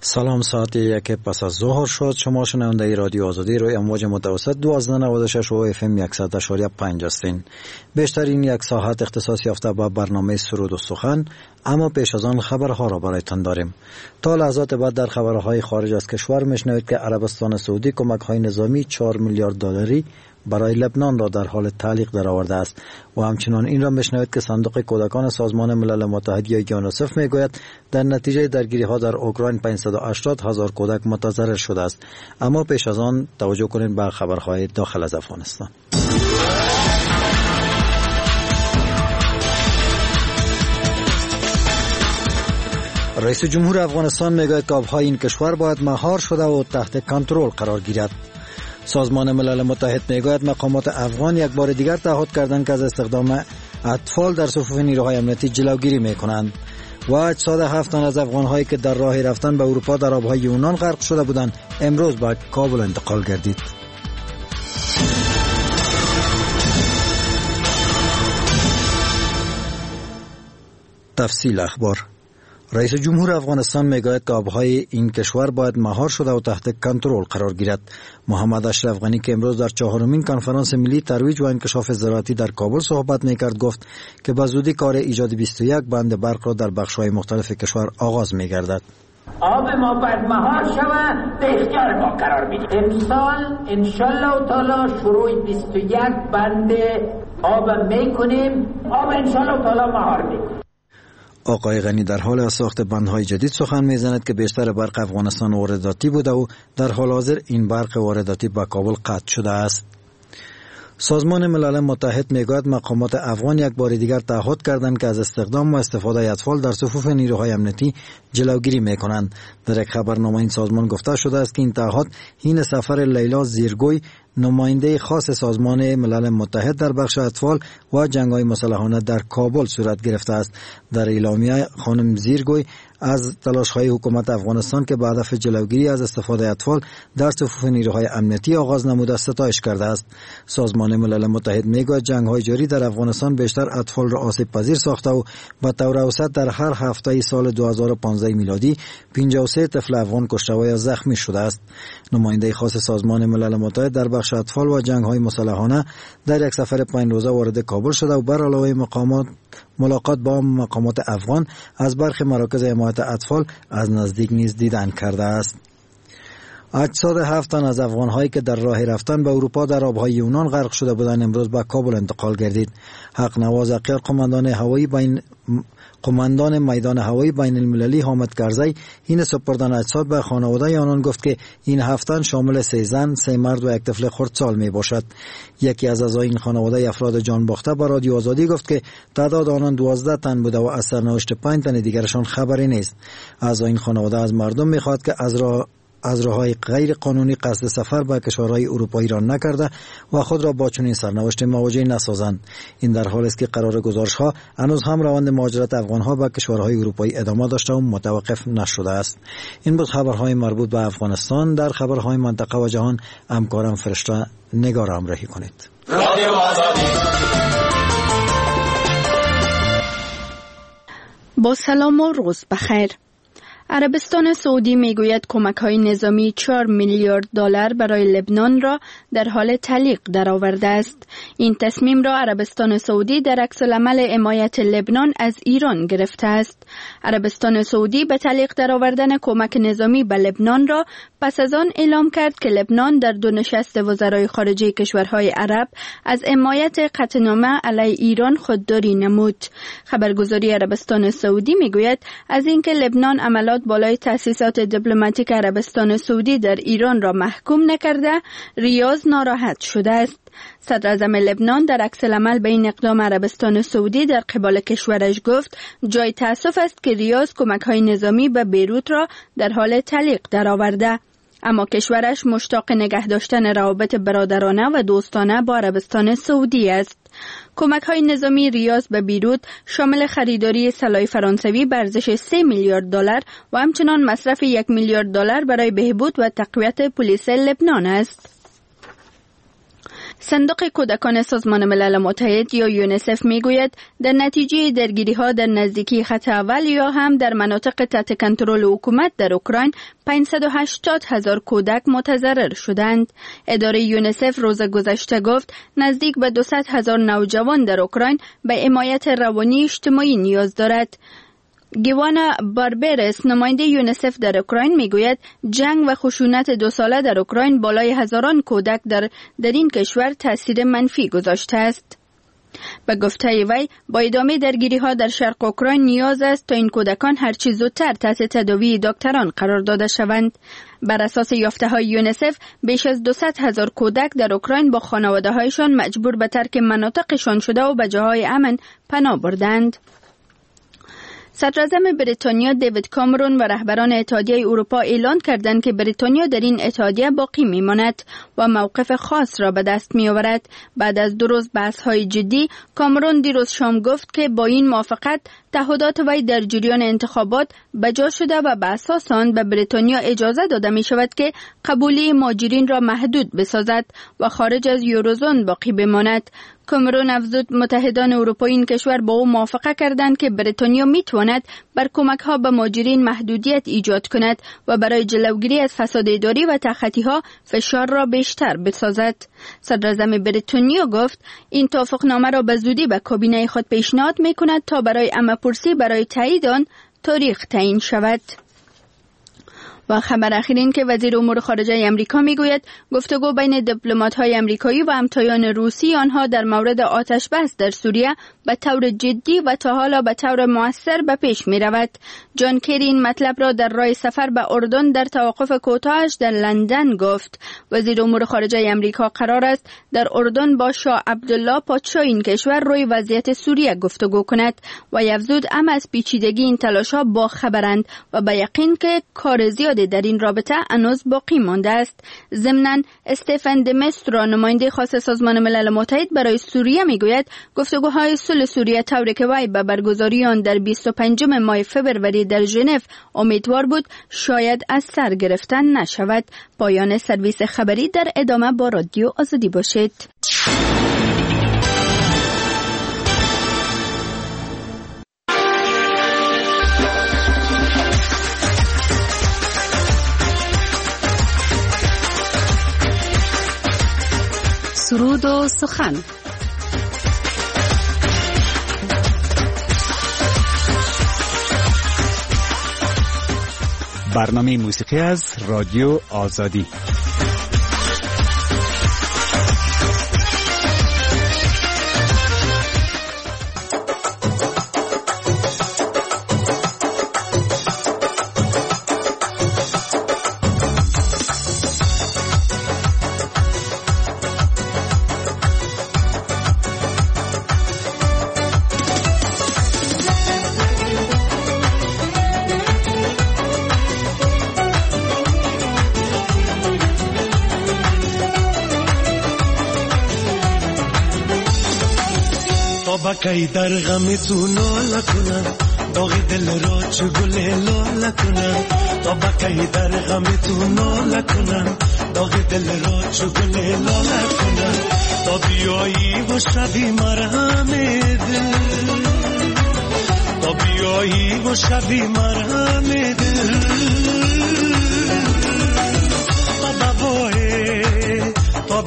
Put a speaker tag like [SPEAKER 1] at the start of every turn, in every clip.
[SPEAKER 1] سلام، ساعت 1 پس از ظهر شد. شما شنونده رادیو آزادی روی امواج متوسط 1296 و FM 100.5 هستین. بیشترین یک ساعت اختصاص یافته به برنامه سرود و سخن، اما پیش از آن خبرها را برایتان داریم. تا لحظات بعد در خبرهای خارج از کشور میشنوید که عربستان سعودی کمک‌های نظامی 4 میلیارد دلاری برای لبنان را در حال تعلیق درآورده است و همچنین این را میشنوید که صندوق کودکان سازمان ملل متحد یا یونیسف میگوید در نتیجه درگیری‌ها در اوکراین 580,000 کودک متضرر شده است. اما پیش از آن توجه کنید به خبرهای داخل از افغانستان. رئیس جمهور افغانستان میگوید که آبهای این کشور باید مهار شده و تحت کنترل قرار گیرد. سازمان ملل متحد میگوید مقامات افغان یک بار دیگر تعهد کردند که از استخدام اطفال در صفوف نیروهای امنیتی جلوگیری میکنند و اجساد 7 تن از افغان‌هایی که در راه رفتن به اروپا در آبهای یونان غرق شده بودند امروز به کابل انتقال گردید. تفصیل اخبار. رئیس جمهور افغانستان میگوید که آبهای این کشور باید مهار شده و تحت کنترل قرار گیرد. محمد اشرف غنی که امروز در 4مین کنفرانس ملی ترویج و انکشاف زراعتی در کابل صحبت میکرد گفت که به زودی کار ایجاد 21 بند برق را در بخش‌های مختلف کشور آغاز میگردد.
[SPEAKER 2] آب ما باید مهار شود، به اختیار ما قرار میدیم. امسال انشالله تعالی شروع 21 بند آب میکنیم، آب انشالله تعالی مهار میکنیم.
[SPEAKER 1] آقای غنی در حال ساخت بندهای جدید سخن میزند که بیشتر برق افغانستان وارداتی بوده و در حال حاضر این برق وارداتی به کابل قطع شده است. سازمان ملل متحد میگوید مقامات افغان یک بار دیگر تعهد کردند که از استخدام و استفاده اطفال در صفوف نیروهای امنیتی جلوگیری میکنند. در یک خبرنامه این سازمان گفته شده است که این تعهد حین سفر لیلا زیرگوی، نماینده خاص سازمان ملل متحد در بخش اطفال و جنگ‌های مسلحانه در کابل صورت گرفته است. در اعلامیه خانم زیرگوی از تلاش‌های حکومت افغانستان که به هدف جلوگیری از استفاده اطفال در صفوف نیروهای امنیتی آغاز نموده ستایش کرده است. سازمان ملل متحد میگوید جنگ‌های جاری در افغانستان بیشتر اطفال را آسیب پذیر ساخته و به طور اوسط در هر هفته سال 2015 میلادی 53 طفل افغان کشته و یا زخمی شده است. نماینده خاص سازمان ملل متحد در بخش اطفال و جنگ‌های مسلحانه در یک سفر 5 روزه وارد کابل شده و بر علاوه ملاقات با مقامات افغان از برخی مراکز حمایت اطفال از نزدیک نیز دیدن کرده است. اجساد 7 تن از افغان‌هایی که در راه رفتن به اروپا در آبهای یونان غرق شده بودند امروز به کابل انتقال گردید. حق نواز اقیر قماندان میدان هوایی بین المللی حامد کرزی این سپردن اجساد به خانواده آنان گفت که این 7 تن شامل 3 زن، 3 مرد و 1 طفل خردسال می باشد. یکی از اعضای این خانواده افراد جان باخته به رادیو آزادی گفت که تعداد آنان 12 تن بوده و از سرنوشت 5 تن دیگرشان خبری نیست. اعضای این خانواده از مردم می‌خواد که از راه‌های غیر قانونی قصد سفر به کشورهای اروپایی را نکرده و خود را با چنین سرنوشت مواجه نسازند. این در حالی است که قرار گزارش‌ها هنوز هم روند مهاجرت افغان‌ها به کشورهای اروپایی ادامه داشته و متوقف نشده است. این بود خبرهای مربوط به افغانستان. در خبرهای منطقه و جهان همکارم فرشته نگار همراهی کنید. رادیو آزادی.
[SPEAKER 3] با سلام و روز بخیر. عربستان سعودی میگوید کمک‌های نظامی 4 میلیارد دلار برای لبنان را در حال تعلیق درآورده است. این تصمیم را عربستان سعودی در عکس‌العمل حمایت لبنان از ایران گرفته است. عربستان سعودی به تعلیق درآوردن کمک نظامی به لبنان را پس از آن اعلام کرد که لبنان در 2 نشست وزرای خارجه کشورهای عرب از حمایت قطعنامه علیه ایران خودداری نمود. خبرگزاری عربستان سعودی میگوید از اینکه لبنان عملات بالای تأسیسات دیپلماتیک عربستان سعودی در ایران را محکوم نکرده، ریاض ناراحت شده است. صدر اعظم لبنان در عکس‌العمل به این اقدام عربستان سعودی در قبال کشورش گفت جای تأسف است که ریاض کمک‌های نظامی به بیروت را در حال تعلیق درآورده، اما کشورش مشتاق نگه داشتن روابط برادرانه و دوستانه با عربستان سعودی است. کمک‌های نظامی ریاض به بیروت شامل خریداری سلاح فرانسوی به ارزش 3 میلیارد دلار و همچنان مصرف 1 میلیارد دلار برای بهبود و تقویت پلیس لبنان است. صندوق کودکان سازمان ملل متحد یا یونیسف میگوید در نتیجه درگیری‌ها در نزدیکی خط اول یا هم در مناطق تحت کنترل حکومت در اوکراین 580,000 کودک متضرر شدند. اداره یونیسف روز گذشته گفت نزدیک به 200,000 نوجوان در اوکراین به حمایت روانی اجتماعی نیاز دارد. گیوانا باربرس نماینده یونیسف در اوکراین میگوید جنگ و خشونت 2 ساله در اوکراین بالای هزاران کودک در این کشور تاثیر منفی گذاشته است. به گفته وی با ادامه درگیری ها در شرق اوکراین نیاز است تا این کودکان هرچی زودتر تحت تداوی دکتران قرار داده شوند. بر اساس یافته های یونیسف بیش از 200,000 کودک در اوکراین با خانواده هایشان مجبور به ترک مناطقشان شده و به جاهای امن پناه بردند. صدراعظم بریتانیا دیوید کامرون و رهبران اتحادیه اروپا اعلان کردند که بریتانیا در این اتحادیه باقی میماند و موقف خاص را به دست میآورد. بعد از 2 روز بحث‌های جدی، کامرون دیروز شام گفت که با این موافقت تعهدات وی در جریان انتخابات بجا شده و به اساس آن به بریتانیا اجازه داده می شود که قبولی مهاجرین را محدود بسازد و خارج از یوروزون باقی بماند. کامرون افزود متحدان اروپایی این کشور با او موافقه کردند که بریتانیا می تواند بر کمک‌ها به مهاجرین محدودیت ایجاد کند و برای جلوگیری از فساد اداری و تخطی‌ها فشار را بیشتر بسازد. صدراعظم بریتانیا گفت این توافقنامه را به زودی به کابینه خود پیشنهاد می کند تا برای عمه‌پرسی برای تایید آن تاریخ تعیین شود. و خبر اخیر این که وزیر امور خارجه امریکا میگوید گفتگو بین دیپلمات‌های امریکایی و همتایان روسی آنها در مورد آتش بس در سوریه به طور جدی و تا حالا به طور مؤثر به پیش می رود. جان کری این مطلب را در راه سفر به اردن در توقف کوتاهش در لندن گفت. وزیر امور خارجه امریکا قرار است در اردن با شاه عبدالله پادشاه این کشور روی وضعیت سوریه گفتگو کند و افزود از پیچیدگی این تلاش‌ها با خبرند و به یقین که کار زیادی در این رابطه هنوز باقی مانده است. ضمناً استفن د مستر نماینده خاص سازمان ملل متحد برای سوریه میگوید گفتگوهای صلح سوریه طوری که وی به برگزاری آن در 25 ماه فوریه در ژنو امیدوار بود شاید از سر گرفتن نشود. پایان سرویس خبری در ادامه با رادیو آزادی باشید.
[SPEAKER 4] سرود و سخن.
[SPEAKER 5] برنامه موسیقی از رادیو آزادی.
[SPEAKER 6] کی در غم تو ناله کنم داغ دل را چه گل لاله کنم تا کی در غم تو ناله کنم داغ دل را چه گل لاله کنم تا بیایی و شبی مرهم دل تا بیایی و شبی مرهم دل تا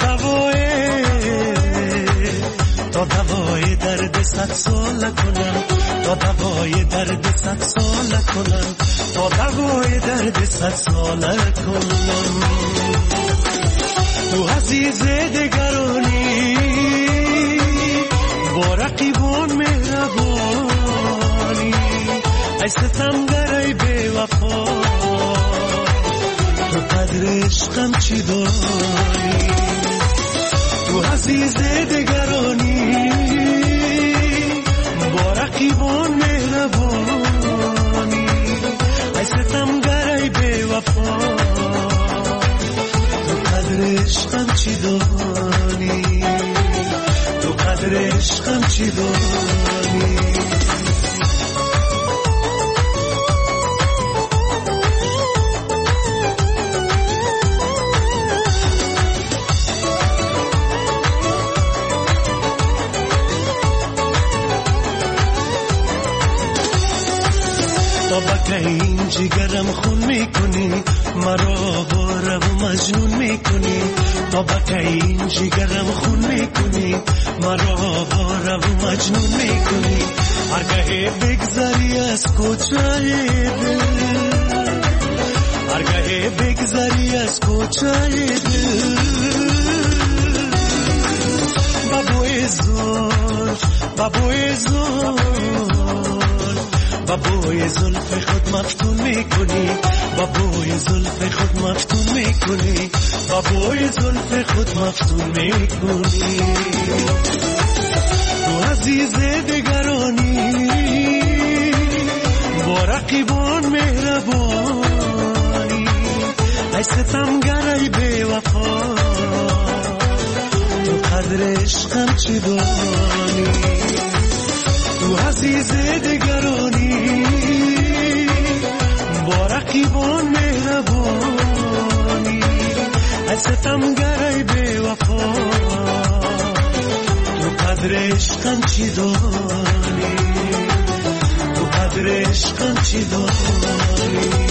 [SPEAKER 6] دوای درد 100 ساله کنم تا دوای درد 100 ساله کنم تا دوای درد 100 ساله کنم تو عزیز دگرانی با رقیبان مهربانی ای ستمگر ای بی وفا تو قدر عشقم چی داری تو عزیز دگرانی با رقیبان مهربانی ای ستمگر ای بی وفا تو قدر عشقم چی دانی تو قدر عشقم چی دانی این جگرم خون میکنی مرا باره و مجنون میکنی تا بکی این جگرم خون میکنی مرا باره و مجنون میکنی هرگاه بگذری از کوچه دل هرگاه بگذری از کوچه دل بابوی زلف خود مفتون میکنی بابوی زلف خود مفتون میکنی بابوی زلف خود مفتون میکنی تو عزیز دگرانی با رقیبان مهربانی ای ستمگر ای بی وفا تو قدر عشقم چی دانی تو عزیز دگرانی با رقیبان مهربانی ای ستمگر ای بی وفا تو قدر عشقم چی دانی تو قدر عشقم چی دانی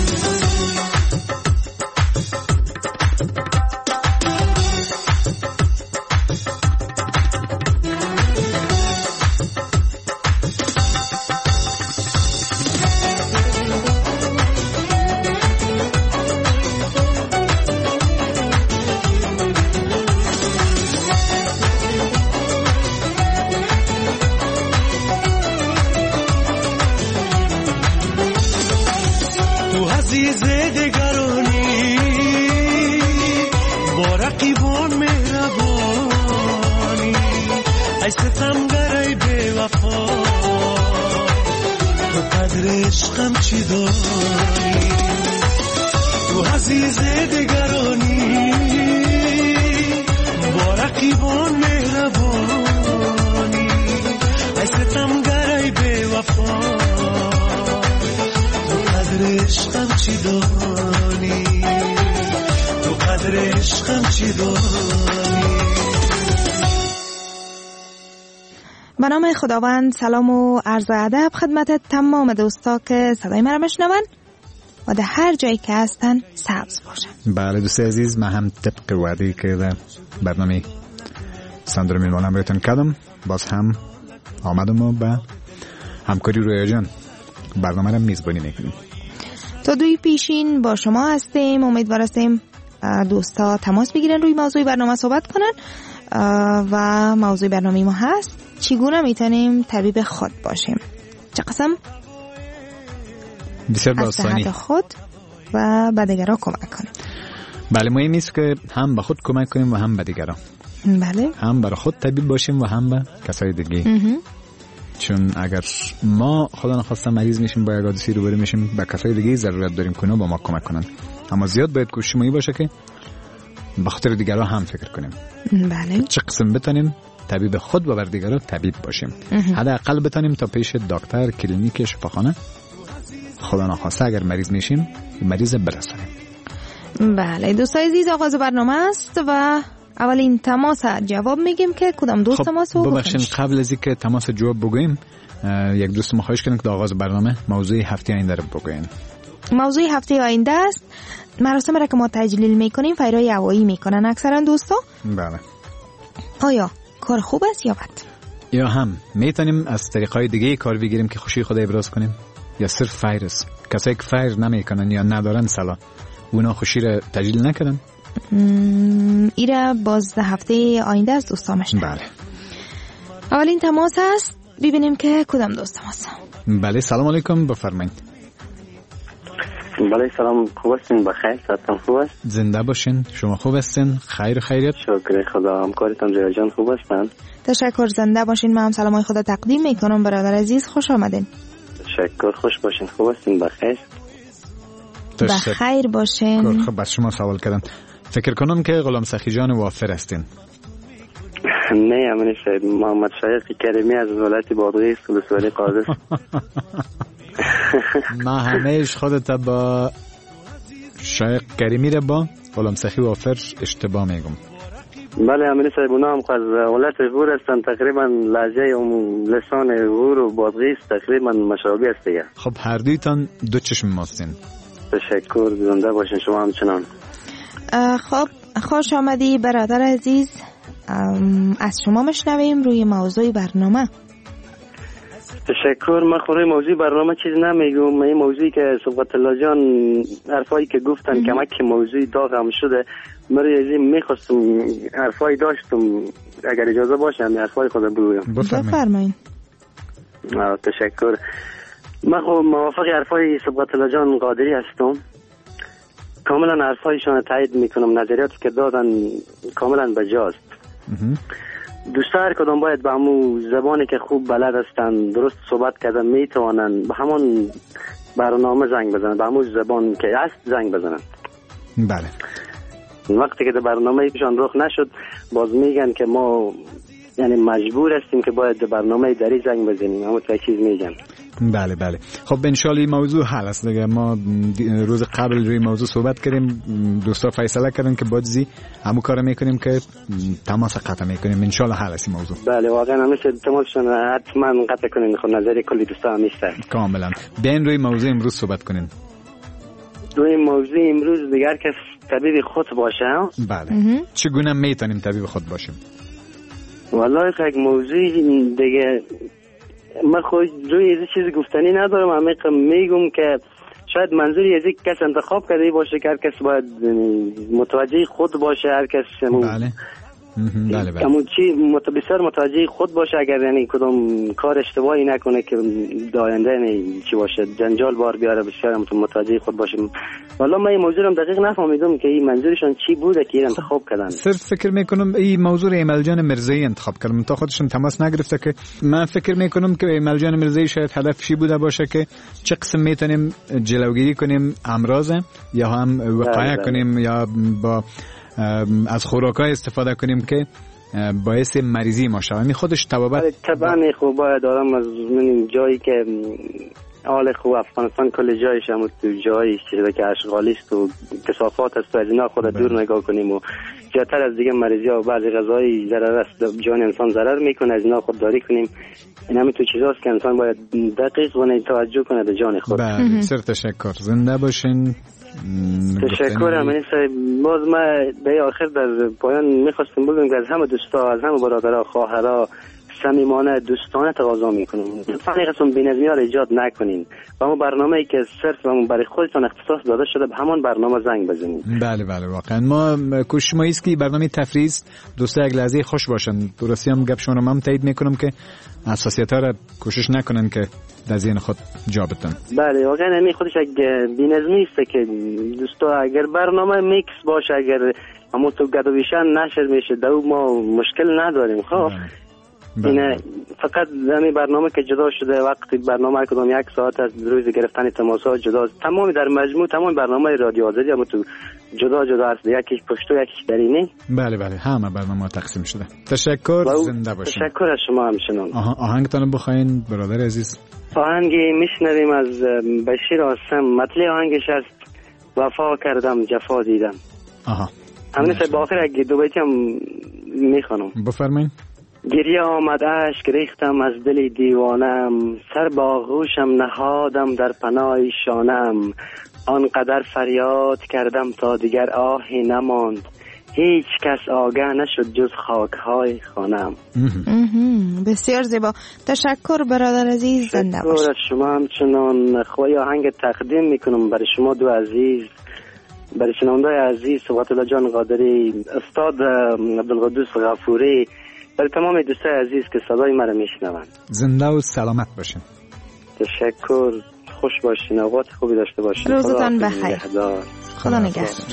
[SPEAKER 7] به نام خداوند سلام و عرض ادب خدمت تمام دوستا که صدای مرا میشنون و در هر جایی که هستن سبز باشن.
[SPEAKER 5] بله دوست عزیز، من هم طبق وعده که در برنامه سندر میلوانم براتون کردم باز هم آمدم و به همکاری رویا جان برنامه را میزبانی میکنیم.
[SPEAKER 7] تا دوی پیشین با شما هستیم، امیدوار هستیم دوستا تماس بگیرن روی موضوع برنامه صحبت کنن و موضوع برنامه ما هست چگونه میتونیم طبیب خود باشیم. چه قسم؟
[SPEAKER 5] بسیار باستانی
[SPEAKER 7] از خود و به دیگران کمک کنیم.
[SPEAKER 5] بله، مهم است که هم به خود کمک کنیم و هم به دیگران.
[SPEAKER 7] بله،
[SPEAKER 5] هم برای خود طبیب باشیم و هم به کسای دیگه. چون اگر ما خدا نخواسته مریض میشیم با یک حادثه روبرو میشیم، به کسای دیگه ضرورت داریم که اونا با ما کمک کنن. اما زیاد باید کوشش ما باشه که به خاطر دیگران هم فکر کنیم.
[SPEAKER 7] بله،
[SPEAKER 5] چه قسم بتونیم طبیب خود و بر دیگران طبیب باشیم. حداقل بتونیم تا پیش دکتر، کلینیک، شفاخانه خدا نخواسته اگر مریض میشیم مریض برسونیم.
[SPEAKER 7] بله دوستای عزیز، آغاز برنامه است و اولین تماس جواب میگیم که کدام دوست تماس رو
[SPEAKER 5] ببخشید قبل از اینکه تماس جواب بگویم یک دوست ما خواهش کنیم که در آغاز برنامه موضوع هفته آینده رو بگوین. موضوع
[SPEAKER 7] هفته آینده است مراسم را که ما تجلیل میکنیم فیرای هوایی میکنن اکثرا دوستا.
[SPEAKER 5] بله،
[SPEAKER 7] آیا کار خوب است یا بد؟
[SPEAKER 5] یا هم میتونیم از طریقای دیگه کار بگیریم که خوشی خدا ابراز کنیم، یا صرف فیر است؟ کسایی که فیر نمیکنن یا ندارن سلا اونا خوشی را تجلیل نکردن.
[SPEAKER 7] ایره باز هفته آینده از دوستا مشنه.
[SPEAKER 5] بله،
[SPEAKER 7] اولین تماس است، ببینیم که کدام دوست تماس.
[SPEAKER 5] بله، سلام علیکم، بفرمایید.
[SPEAKER 8] بله سلام، خوب هستین؟ بخیر، صحتتون خوب است؟
[SPEAKER 5] زنده باشین. شما خوب هستین؟ خیر و خیریت؟
[SPEAKER 8] شکر خدا. همکارتان ریاض جان خوب هستن؟
[SPEAKER 7] تشکر، زنده باشین. من هم سلامای خدا تقدیم میکنم. برادر عزیز خوش آمدین.
[SPEAKER 8] تشکر، خوش باشین. خوب هستین؟ بخیر؟
[SPEAKER 7] بخیر باشین.
[SPEAKER 5] خب بس شما سوال کردن. فکر کنم که غلام سخی جان وافر هستین.
[SPEAKER 8] نه امین شاید محمد شایق کریمی از ولایت بادغیس ولسوالی قادس.
[SPEAKER 5] ما همیشه خودت با شایق کریمی را با غلام سخی وافر اشتباه میگم.
[SPEAKER 8] بله امین صاحب، اونا هم از ولایت غور هستن، تقریبا لهجه و لسان غور و بادغیس تقریبا مشابه است دیگه.
[SPEAKER 5] خب هر دویتان دو چشم ماستین.
[SPEAKER 8] تشکر، زنده باشین شما همچنان.
[SPEAKER 7] خب خوش آمدی برادر عزیز، از شما مشنویم روی موضوع برنامه.
[SPEAKER 8] تشکر. من روی موضوع برنامه چیز نمیگم. این موضوعی که صبغت الله جان حرفایی که گفتن کمک موضوع داغم شده، من میخواستم حرفایی داشتم، اگر اجازه باشه همین حرفای خود بگویم.
[SPEAKER 7] بفرمایید.
[SPEAKER 8] تشکر. من خب موافق حرفای صبغت الله جان قادری هستم، کاملا حرفایشان تایید میکنم، نظریاتی که دادن کاملا بجاست. دوستا هر کدام باید به همون زبانی که خوب بلد هستن درست صحبت کردن میتوانن به همون برنامه زنگ بزنن، به همون زبان که هست زنگ بزنن.
[SPEAKER 5] بله.
[SPEAKER 8] وقتی که برنامه ایشان رخ نشد باز میگن که ما یعنی مجبور هستیم که باید برنامه دری زنگ بزنیم، همون تا چیز میگن.
[SPEAKER 5] بله بله. خب انشالله این موضوع حل است دیگه. ما روز قبل روی موضوع صحبت کردیم، دوستا فیصله کردن که بازی همون کارو میکنیم که تماس قطع میکنیم، انشالله حل است این موضوع.
[SPEAKER 8] بله واقعا همیشه تماسشون حتما قطع کنین، خود نظر کلی دوستا همیشه
[SPEAKER 5] کاملا. بیاین روی موضوع امروز صحبت کنین.
[SPEAKER 8] روی موضوع امروز دیگر که طبیب خود باشه.
[SPEAKER 5] بله. چگونه میتونیم طبیب خود باشیم؟
[SPEAKER 8] والله یک موضوع دیگه من خود روی این چیز گفتنی ندارم، عمیق میگم که شاید منظوری از یک کس انتخاب کرده باشه که هر کس باید متوجه خود باشه، هر کس
[SPEAKER 5] بله بله
[SPEAKER 8] همون چی بسیار متوجه خود باشه، اگر یعنی کدام کار اشتباهی نکنه که داینده چی باشه جنجال بار بیاره، بسیار متوجه خود باشه. والا من این موضوع رو دقیق نفهمیدم که این منظورشون چی بوده که این انتخاب کردن.
[SPEAKER 5] صرف فکر میکنم این موضوع ایمل جان مرزایی انتخاب کردم، تا خودشون تماس نگرفته که من فکر میکنم که ایمل جان مرزایی شاید هدفش بوده باشه که چه قسم میتونیم جلوگیری کنیم امراض، یا هم وقایع کنیم، یا با از خوراکای استفاده کنیم که باعث مریضی ما شود. این خودش طبابت
[SPEAKER 8] طبعا خوب باید آدم از جایی که حال خوب افغانستان کل جایش هم تو جایی چیزی که اشغالی است و کثافات است، از اینا خود دور نگاه کنیم و زیادتر از دیگه مریضی ها و بعضی غذایی ضرر است، جان انسان ضرر میکنه، از اینا خودداری کنیم. این همین تو چیزاست که انسان باید دقیق و توجه کنه به جان خود.
[SPEAKER 5] بله سر تشکر، زنده باشین.
[SPEAKER 8] تشکر امین صاحب. باز ما به آخر در پایان میخواستم بگم که از همه دوستا، از همه برادرها، خواهرها صمیمانه دوستانه تقاضا میکنم فقط بی‌نظمی ها رو ایجاد نکنین و همون برنامه‌ای که صرف همون برای خودتون اختصاص داده شده به همون برنامه زنگ بزنید.
[SPEAKER 5] بله بله واقعا ما کوشش ما است که برنامه تفریحی است، دوستا یک لحظه خوش باشن. درستی هم گپ شما رو من تایید میکنم که اساسیت‌ها رو کوشش نکنن که در ذهن خود جا بدن.
[SPEAKER 8] بله واقعا این خودش یک بی‌نظمی است که دوستا اگر برنامه میکس باشه، اگر همون تو گد و بیشن نشر میشه دو ما مشکل نداریم. خب اینه فقط همین برنامه که جدا شده، وقتی برنامه کدام یک ساعت از روز گرفتن تماس‌ها جدا، تمام در مجموع تمام برنامه رادیو آزادی هم تو جدا جدا است، یکیش پشت و یکیش درینه.
[SPEAKER 5] بله بله همه برنامه تقسیم شده. تشکر، زنده باشین.
[SPEAKER 8] تشکر از شما همچنان.
[SPEAKER 5] آهنگتون بخواین برادر عزیز؟
[SPEAKER 8] آهنگی میشنویم از بشیر آسم، مطلع آهنگش است وفا کردم جفا دیدم. همین با آخر یک دو بیتی هم میخوانم.
[SPEAKER 5] بفرمایید.
[SPEAKER 8] گریه آمد اشک ریختم از دل دیوانم، سر با آغوشم نهادم در پناه شانم، آنقدر فریاد کردم تا دیگر آهی نماند، هیچ کس آگه نشد جز خاکهای خانم.
[SPEAKER 7] بسیار زیبا، تشکر برادر عزیز، زنده باش.
[SPEAKER 8] تشکر از شما همچنان. خواهی آهنگ تقدیم میکنم برای شما دو عزیز، برای شنونده‌های عزیز، صبغت الله جان قادری، استاد عبدالقدوس غفوری، برای تمام دوستای عزیز که صدای مرا میشنوند.
[SPEAKER 5] زنده و سلامت باشین.
[SPEAKER 8] تشکر، خوش باشین، اوقات خوبی داشته باشین.
[SPEAKER 7] روزتان بخیر. خدا نگهدار.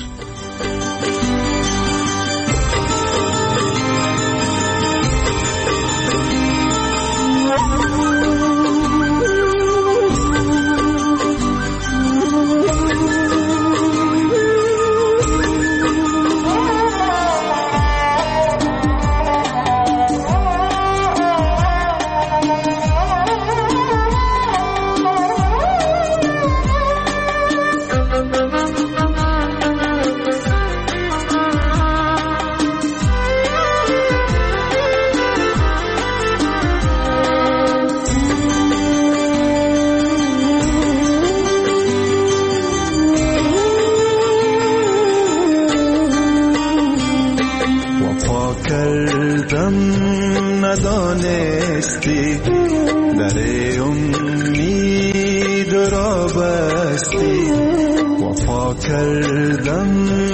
[SPEAKER 6] بستی وفا کردم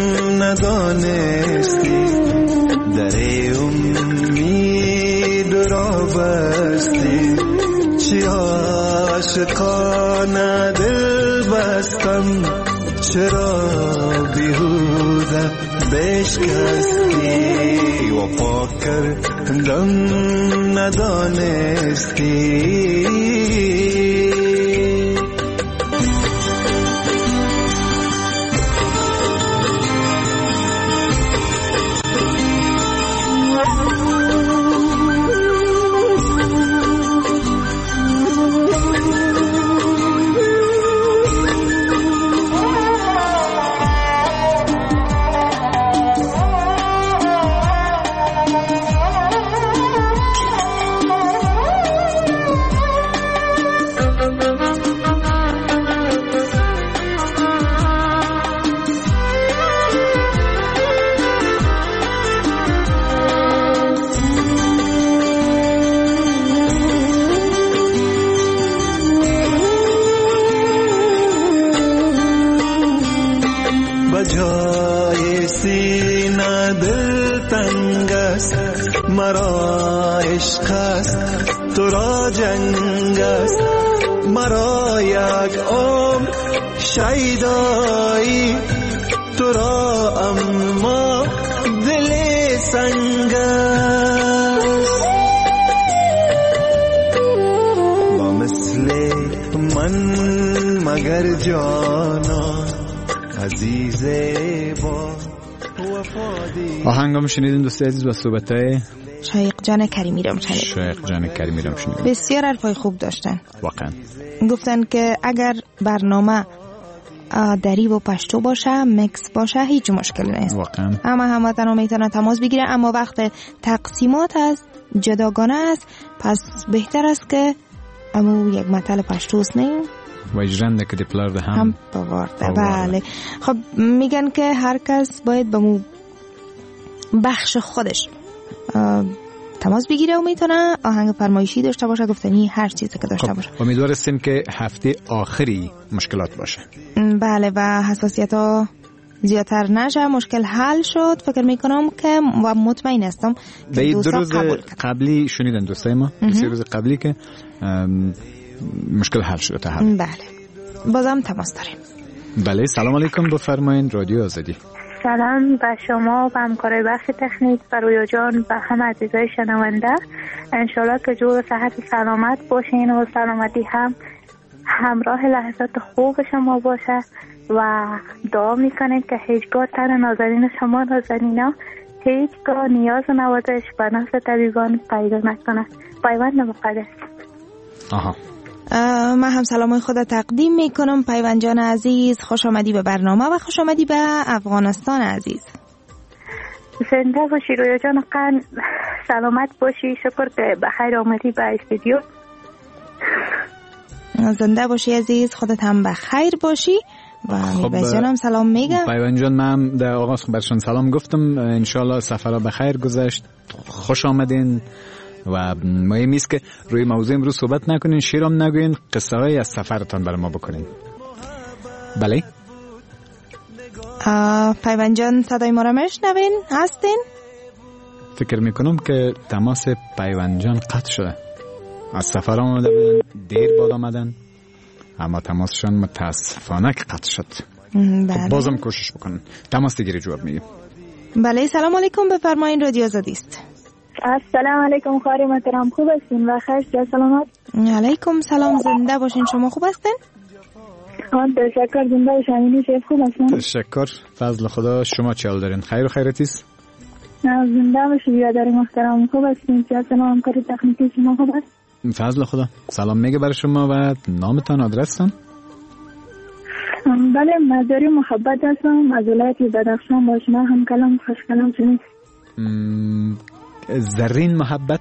[SPEAKER 6] ندانستی در امید را بستی چی عاشقانه دل بستم چرا بیهوده بشکستی وفا کردم ندانستی بجای سینه دل تنگ است مرا عشق است تو را جنگ است مرا یک عمر شیدایی تو را اما دل سنگ است با مثل من مگر جانا
[SPEAKER 5] آهنگام شنیدین دوستی عزیز و صحبتای
[SPEAKER 7] شایق جان کریمی را شنیدین. بسیار حرفای خوب داشتن
[SPEAKER 5] واقعا.
[SPEAKER 7] گفتن که اگر برنامه دری و پشتو باشه میکس باشه هیچ مشکل نیست
[SPEAKER 5] واقعا.
[SPEAKER 7] هموطن میتونه تماس بگیره، اما وقت تقسیمات است جداگانه است، پس بهتر است که امو یک مطل پشتوست نیم
[SPEAKER 5] و اجرنده که دیپلار ده هم
[SPEAKER 7] بوارده. بله خب میگن که هر کس باید به مو بخش خودش تماس بگیره و میتونه آهنگ فرمایشی داشته باشه، گفتنی هر چیزی که داشته باشه.
[SPEAKER 5] امیدوارستیم که هفته آخری مشکلات باشه.
[SPEAKER 7] بله و حساسیت ها زیادتر نشه، مشکل حل شد. فکر میکنم که و مطمئن هستم که
[SPEAKER 5] دو روز قبلی شنیدن دوستای ما 3 روز قبلی که مشکل حل شده تا حل.
[SPEAKER 7] بله بازم تماس داریم.
[SPEAKER 5] بله سلام علیکم، بفرمایید رادیو آزادی.
[SPEAKER 9] سلام به شما و همکارای بخش تکنیک و رویا جان و همه عزیزای شنونده. انشالله که جور و صحت سلامت باشین و سلامتی هم همراه لحظات خوب شما باشه و دعا میکنیم که هیچگاه تن نازنین شما نازنینا هیچگاه نیاز و نوازش به نفس طبیبان پیدا نکنه. پیوند مقدس.
[SPEAKER 5] آها
[SPEAKER 7] من هم سلامای خود تقدیم میکنم. پیوند جان عزیز خوش آمدی به برنامه و خوش آمدی به افغانستان عزیز.
[SPEAKER 9] زنده باشی رویا جان، قن سلامت باشی. شکر که بخیر آمدی به استودیو.
[SPEAKER 7] زنده باشی عزیز، خودت هم بخیر باشی و میباز جانم سلام میگم.
[SPEAKER 5] پیوند جان من در آغاز برشان سلام گفتم، انشالله سفرها بخیر گذشت، خوش آمدین و مهم است که روی موضوع امروز صحبت نکنین، شیرام نگوین، قصه های از سفرتان برای ما بکنین. بله
[SPEAKER 7] پیوند جان صدای ما را میشنوین؟ هستین؟
[SPEAKER 5] فکر میکنم که تماس پیوند جان قطع شده. از سفر آمده بودن، دیر باد آمدن، اما تماسشان متاسفانه که قطع شد.
[SPEAKER 7] بله.
[SPEAKER 5] بازم کوشش بکنن تماس دیگری جواب میگیم.
[SPEAKER 7] بله سلام علیکم، بفرمایین رادیو آزادی است.
[SPEAKER 9] السلام علیکم خواهر محترم، خوب هستین و خیر جا سلامت؟
[SPEAKER 7] علیکم سلام، زنده باشین. شما خوب هستین؟
[SPEAKER 9] تشکر، زنده باشین. شیف خوب هستین؟
[SPEAKER 5] تشکر، فضل خدا. شما چه حال دارین؟ خیر و خیرتیست؟
[SPEAKER 9] زنده باشین بیادر محترم، خوب هستین؟ چه سلام همکاری تکنیکی شما خوب هست؟
[SPEAKER 5] فضل خدا. سلام میگه برای شما و نامتان آدرستان؟
[SPEAKER 9] بله مزاری محبت هستم از ولایت بدخشان. با شما هم کلام خوش کلام شنید.
[SPEAKER 5] زرین محبت؟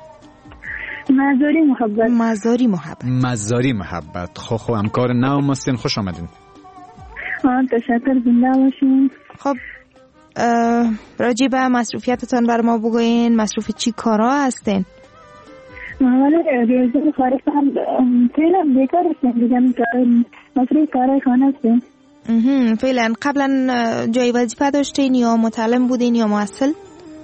[SPEAKER 5] مزاری محبت. خو همکار نو ماستین، خوش آمدین.
[SPEAKER 9] تشکر، زنده باشین.
[SPEAKER 7] خب راجع به مصروفیتتان بر ما بگوین، مصروف چی کارا هستین؟
[SPEAKER 9] ولی ریاضی خارج هم فعلا بیکار هستم دیگه. مسئول کار خانه هستیم.
[SPEAKER 7] فعلا قبلا جای وظیفه داشتین یا متعلم بودین یا معسل؟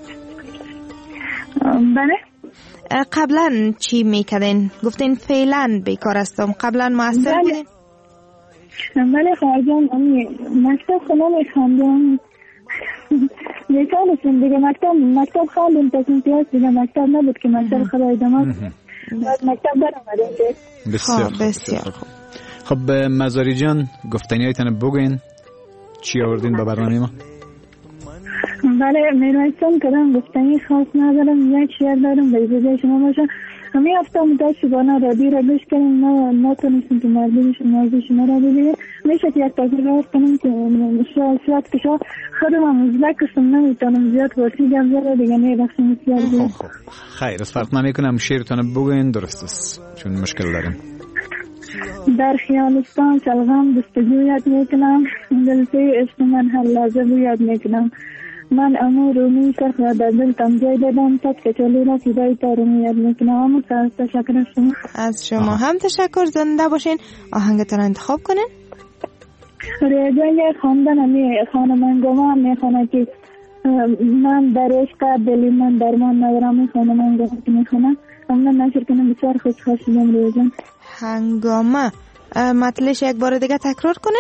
[SPEAKER 9] بله.
[SPEAKER 7] قبلا چی میکردین؟ گفتین فعلا بیکار هستم. قبلا معسل بودین؟
[SPEAKER 9] بله خواهرجان مکتب خونه میخواندم. بیکار هستیم دیگه. مکتب خواندیم تصمیم دیگه مکتب نبود که مکتب خدا ادامه بعد مکتب برآمدیم.
[SPEAKER 5] بسیار خوب. خب مزاری جان گفتنی هایتان بگوین چی آوردین با برنامه ما؟
[SPEAKER 9] بله میرویستم کدام گفتنی خاص ندارم. یک شعر دارم به اجازه شما باشه. همین هفته متاسفانه رادیو را گوش کردیم نتونستیم که موضوع شما را ببینیم. میشه که یک تجربه کنیم که شاید که شما خودم هم مزلک کسیم نمیتونم زیاد ورسی گم زده دیگه نیرفتیم بسیار بگیم.
[SPEAKER 5] خیر از فرق نمیکنم شعرتان بگوین درست است چون مشکل داریم.
[SPEAKER 9] در خیالستان شلغم جستجو یاد میکنم دلپی عشق من هر لحظه بو یاد میکنم من امور رومی شرخ را در دل تم جای دادم تک کچالی را فیدای تارومی یاد میکنم. امور تشکر از شما.
[SPEAKER 7] از شما هم تشکر. زنده باشین. آهنگتان انتخاب کنین.
[SPEAKER 9] ریاجان خواندن همی خانم انگوما میخونه که من در عشق دلی من درمان ندارم. میخونه انگوما که میخونه امنا نشر کنم بسیار خوشحال شدم. ریاجان
[SPEAKER 7] هنگامه مطلش یک بار دیگه تکرار کنین.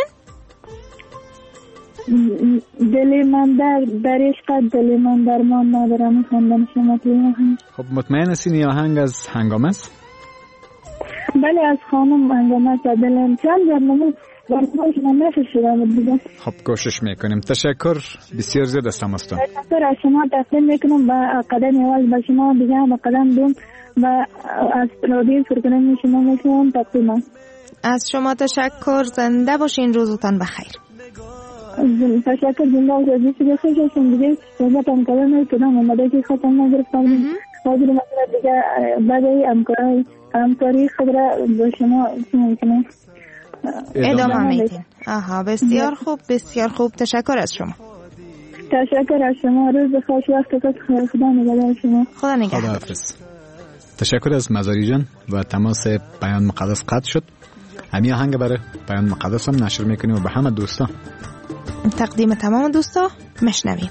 [SPEAKER 9] دلی من در عشق دلی من درمان ندارم. میخوندم شما مطلع.
[SPEAKER 5] خب مطمئن هستین این آهنگ از هنگامه است؟
[SPEAKER 9] بله از خانم هنگامه است. دلم چند برنامه من نشر شدم دیگه.
[SPEAKER 5] خب کوشش میکنیم. تشکر بسیار زیاد از تماستان.
[SPEAKER 9] تشکر از شما. تقدیم میکنم با قدم اول به شما دیگه با قدم دوم و از رادیو فرگنم شما میکنم تقدیم.
[SPEAKER 7] از شما تشکر. زنده باشین. روزتان بخیر.
[SPEAKER 9] تشکر. زنده و عزیز بخیر باشین. دیگه صحبت هم کردم کدام اومده که خواستم نگرفتم. حاضر مثلا دیگه بعدی همکاری خود را با شما میکنم
[SPEAKER 7] ادامه میدین. بسیار خوب. بسیار خوب. تشکر از شما.
[SPEAKER 9] تشکر از شما. روز خوش وقت خدا نگهدار شما.
[SPEAKER 7] خدا نگهدار.
[SPEAKER 5] خداحافظ. تشکر از مزاری جان و تماس بیان مقدس قطع شد. همین آهنگ برای بیان مقدس هم نشر میکنیم و به همه دوستا
[SPEAKER 7] تقدیم تمام دوستا مشنویم.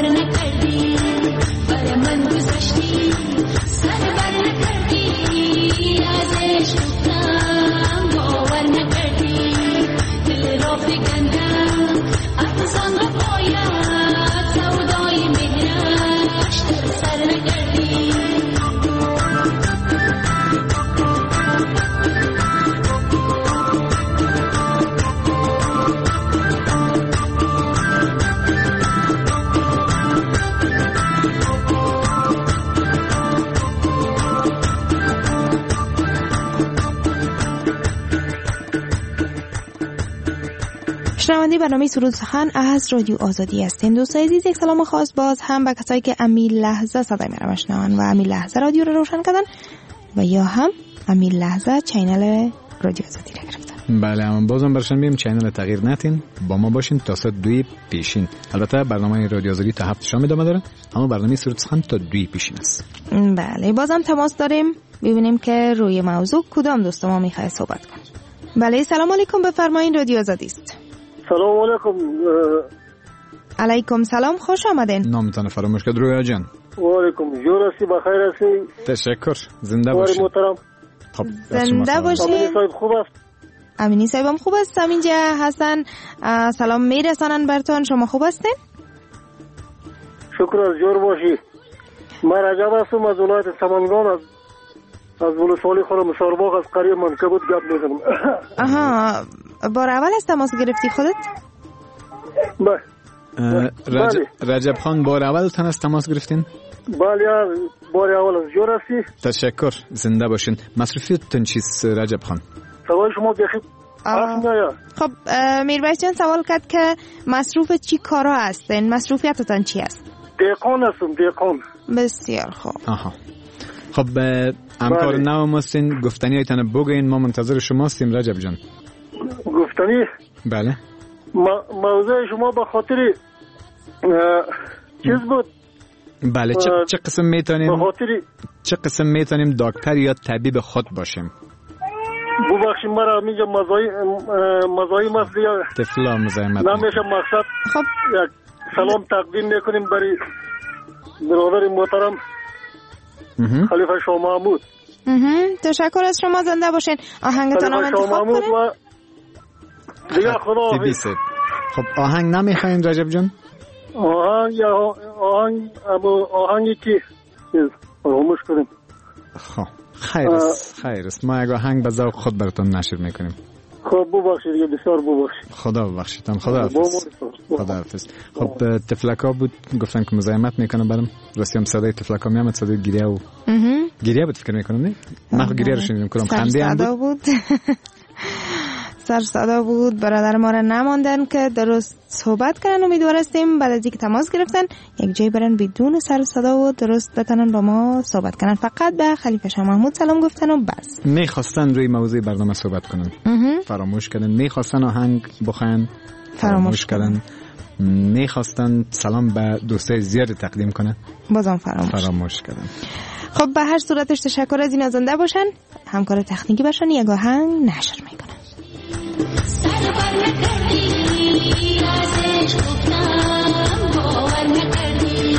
[SPEAKER 10] باور نکردی برای من گذشتی سر بر نکردی از عشق گفتم باور نکردی دل را فکندم افزان را باید سودای مهرش در سر نکردی
[SPEAKER 7] شنونده برنامه سرود سخن از رادیو آزادی هستین. دوستای عزیز، یک سلام خاص باز هم به کسایی که امی لحظه صدای مرا میشنون و امی لحظه رادیو رو روشن کردن و یا هم امی لحظه چینل رادیو آزادی رو گرفتن.
[SPEAKER 5] بله، اما بازم برشان بیم چینل تغییر نتین، با ما باشین تا ساعت 2 پیشین. البته برنامه رادیو آزادی تا 7 شام ادامه داره، اما برنامه سرود سخن تا 2 پیشین است.
[SPEAKER 7] بله، بازم تماس داریم ببینیم که روی موضوع کدام دوست ما میخواد صحبت کنه. بله، سلام علیکم، بفرمایید، رادیو آزادی است.
[SPEAKER 11] سلام علیکم.
[SPEAKER 7] علیکم سلام، خوش آمدین.
[SPEAKER 5] نامتان فراموش کرد رویا جان.
[SPEAKER 11] و علیکم، جور هستی، بخیر هستی؟
[SPEAKER 5] تشکر، زنده باشید.
[SPEAKER 11] محترم.
[SPEAKER 5] خب،
[SPEAKER 7] زنده باشید.
[SPEAKER 11] امینی صاحب خوب است؟
[SPEAKER 7] امینی صاحبم خوب است. اینجا حسن سلام میرسانن برتون. شما خوب هستین؟
[SPEAKER 11] شکر، از جور باشی. من رجب هستم از ولایت سمنگان، از ولسوالی خورم سارباغ، از قریه منکبوت گپ میزنم.
[SPEAKER 7] آها، بار اول از تماس گرفتی خودت؟
[SPEAKER 11] بله.
[SPEAKER 5] رجب خان بار اول تن از تماس گرفتین؟
[SPEAKER 11] بله، بار اول. از جور هستی؟
[SPEAKER 5] تشکر، زنده باشین. مصروفیتتون چیست رجب خان؟
[SPEAKER 11] سوال شما بخیر.
[SPEAKER 7] خب میربایش جان سوال کرد که مصروف چی کارا هستین؟ مصروفیتتان چی است؟
[SPEAKER 11] دیقان هستم، دیقان.
[SPEAKER 7] بسیار خوب.
[SPEAKER 5] آها. خب همکار نو ماستین، گفتنی هایتان بگوین، ما منتظر شما هستیم رجب جان.
[SPEAKER 11] گفتنی؟
[SPEAKER 5] بله.
[SPEAKER 11] موضوع شما به خاطر چیز بود؟
[SPEAKER 5] بله، چه قسم میتونیم؟
[SPEAKER 11] به خاطر
[SPEAKER 5] چه قسم میتونیم دکتر یا طبیب خود باشیم؟
[SPEAKER 11] ببخشید مرا اینجا مزاحم است یا
[SPEAKER 5] طفلا مزاحمت
[SPEAKER 11] نمیشه مقصد.
[SPEAKER 7] خب
[SPEAKER 11] یک سلام تقدیم میکنیم برای برادر محترم خلیفه شاه محمود.
[SPEAKER 7] تشکر از شما، زنده باشین. آهنگتان هم انتخاب کنیم
[SPEAKER 11] و دیگه خدا.
[SPEAKER 5] خب آهنگ نمیخواین رجب جان؟
[SPEAKER 11] آهنگی که فراموش کنیم.
[SPEAKER 5] خب خیر است، ما اگه آهنگ به ذوق خود براتون نشر میکنیم.
[SPEAKER 11] خب ببخشید دیگه، بسیار ببخشید.
[SPEAKER 5] خدا ببخشیدن. خدا حافظ. خب تفلکا بود گفتن که مزاحمت میکنه برام. راستی هم صدای تفلکا میامد، صدای گریه بود فکر میکنم. نه من گریه رو شنیدم، کدام خنده هم بود.
[SPEAKER 7] سر صدا بود. برادر ما را نماندن که درست صحبت کنن. امیدوار هستیم بعد از اینکه تماس گرفتن یک جای برن بدون سر صدا و درست بتونن با ما صحبت کنن. فقط به خلیفه شاه محمود سلام گفتن و بس.
[SPEAKER 5] میخواستن روی موضوع برنامه صحبت کنن، فراموش کردن. میخواستن آهنگ بخوان، فراموش کردن. میخواستن سلام به دوستای زیاد تقدیم کنن، بازم فراموش کردن.
[SPEAKER 7] خب به هر صورتش تشکر از این زنده باشن. همکار تکنیکی باشن، یک آهنگ نشر میکنن.
[SPEAKER 10] سر بر نکردی ازش گفتم باور نکردی.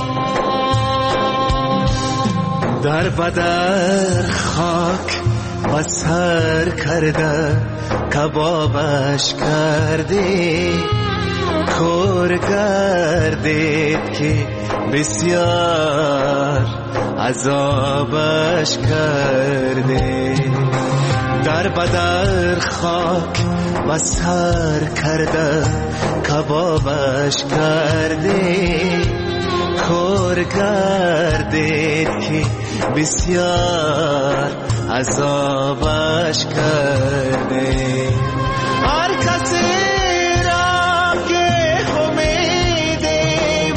[SPEAKER 6] در بدر خاک و سر کرده کبابش کردی کور گردید که بسیار عذابش کرده در بدر خاک و سر کرده کبابش کرده کور گردید که بسیار عذابش کرده هر کسی را که امیدی و